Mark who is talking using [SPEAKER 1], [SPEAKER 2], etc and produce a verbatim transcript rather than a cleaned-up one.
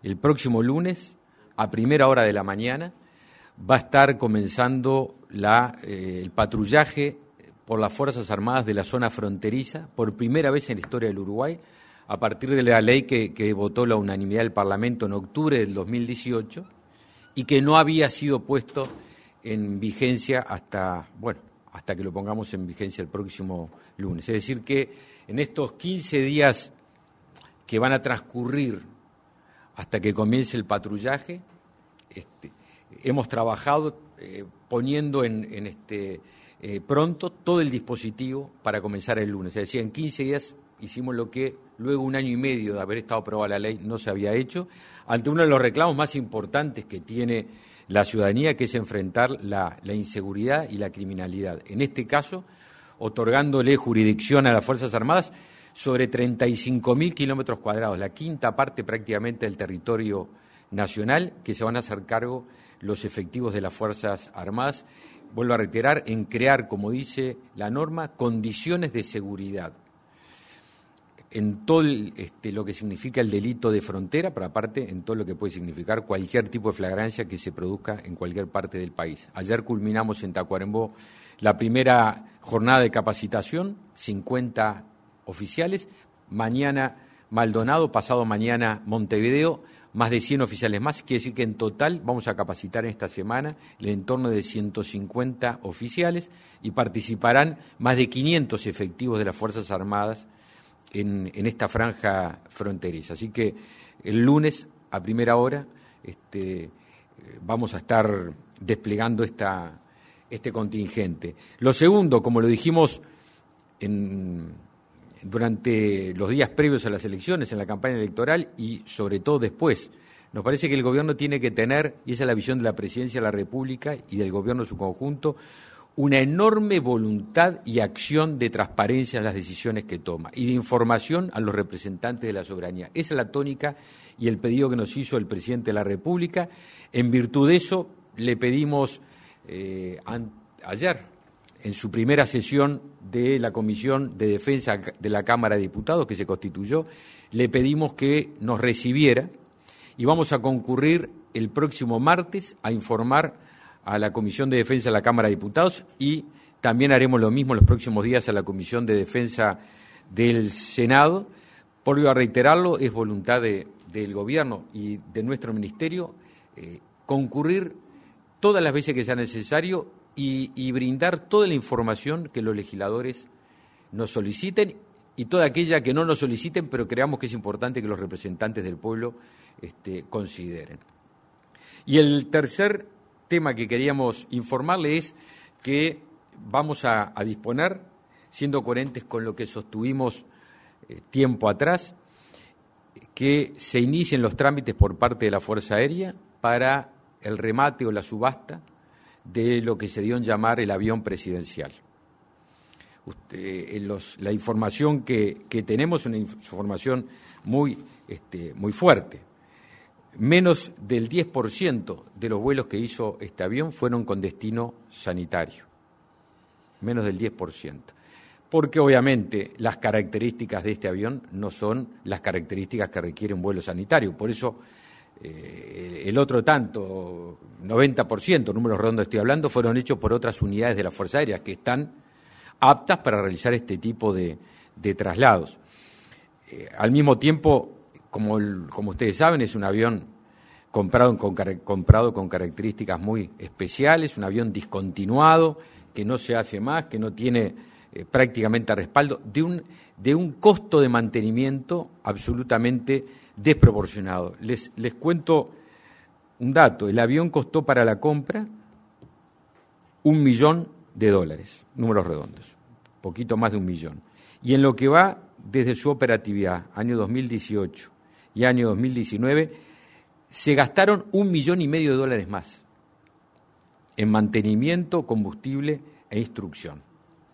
[SPEAKER 1] el próximo lunes, a primera hora de la mañana, va a estar comenzando la, eh, el patrullaje por las Fuerzas Armadas de la zona fronteriza, por primera vez en la historia del Uruguay, a partir de la ley que, que votó la unanimidad del Parlamento en octubre del dos mil dieciocho y que no había sido puesto en vigencia hasta, bueno, hasta que lo pongamos en vigencia el próximo lunes. Es decir que en estos quince días que van a transcurrir hasta que comience el patrullaje, este, hemos trabajado eh, poniendo en, en este eh, pronto todo el dispositivo para comenzar el lunes. Es decir, en quince días hicimos lo que luego un año y medio de haber estado aprobada la ley no se había hecho, ante uno de los reclamos más importantes que tiene la ciudadanía, que es enfrentar la, la inseguridad y la criminalidad. En este caso, otorgándole jurisdicción a las Fuerzas Armadas sobre treinta y cinco mil kilómetros cuadrados, la quinta parte prácticamente del territorio nacional, que se van a hacer cargo los efectivos de las Fuerzas Armadas. Vuelvo a reiterar, en crear, como dice la norma, condiciones de seguridad en todo el, este, lo que significa el delito de frontera, pero aparte en todo lo que puede significar cualquier tipo de flagrancia que se produzca en cualquier parte del país. Ayer culminamos en Tacuarembó la primera jornada de capacitación, cincuenta oficiales, mañana Maldonado, pasado mañana Montevideo, más de cien oficiales más, quiere decir que en total vamos a capacitar en esta semana el entorno de ciento cincuenta oficiales y participarán más de quinientos efectivos de las Fuerzas Armadas En, en esta franja fronteriza. Así que el lunes, a primera hora, este, vamos a estar desplegando esta, este contingente. Lo segundo, como lo dijimos en, durante los días previos a las elecciones, en la campaña electoral y sobre todo después, nos parece que el gobierno tiene que tener, y esa es la visión de la Presidencia de la República y del gobierno en su conjunto, una enorme voluntad y acción de transparencia en las decisiones que toma y de información a los representantes de la soberanía. Esa es la tónica y el pedido que nos hizo el presidente de la República. En virtud de eso, le pedimos eh, an- ayer, en su primera sesión de la Comisión de Defensa de la Cámara de Diputados, que se constituyó, le pedimos que nos recibiera y vamos a concurrir el próximo martes a informar a la Comisión de Defensa de la Cámara de Diputados y también haremos lo mismo en los próximos días a la Comisión de Defensa del Senado. Por a reiterarlo, es voluntad de, del Gobierno y de nuestro Ministerio eh, concurrir todas las veces que sea necesario y, y brindar toda la información que los legisladores nos soliciten y toda aquella que no nos soliciten, pero creamos que es importante que los representantes del pueblo este, consideren. Y el tercer tema que queríamos informarle es que vamos a, a disponer, siendo coherentes con lo que sostuvimos eh, tiempo atrás, que se inicien los trámites por parte de la Fuerza Aérea para el remate o la subasta de lo que se dio en llamar el avión presidencial. Usted, en los, la información que, que tenemos es una información muy, este, muy fuerte. Menos del diez por ciento de los vuelos que hizo este avión fueron con destino sanitario. Menos del diez por ciento. Porque obviamente las características de este avión no son las características que requiere un vuelo sanitario. Por eso eh, el otro tanto, noventa por ciento, números redondos estoy hablando, fueron hechos por otras unidades de la Fuerza Aérea que están aptas para realizar este tipo de, de traslados. Eh, al mismo tiempo, Como, el, como ustedes saben, es un avión comprado con, comprado con características muy especiales, un avión discontinuado, que no se hace más, que no tiene eh, prácticamente respaldo, de un, de un costo de mantenimiento absolutamente desproporcionado. Les, les cuento un dato, el avión costó para la compra un millón de dólares, números redondos, poquito más de un millón. Y en lo que va desde su operatividad, año dos mil dieciocho, y año dos mil diecinueve, se gastaron un millón y medio de dólares más en mantenimiento, combustible e instrucción.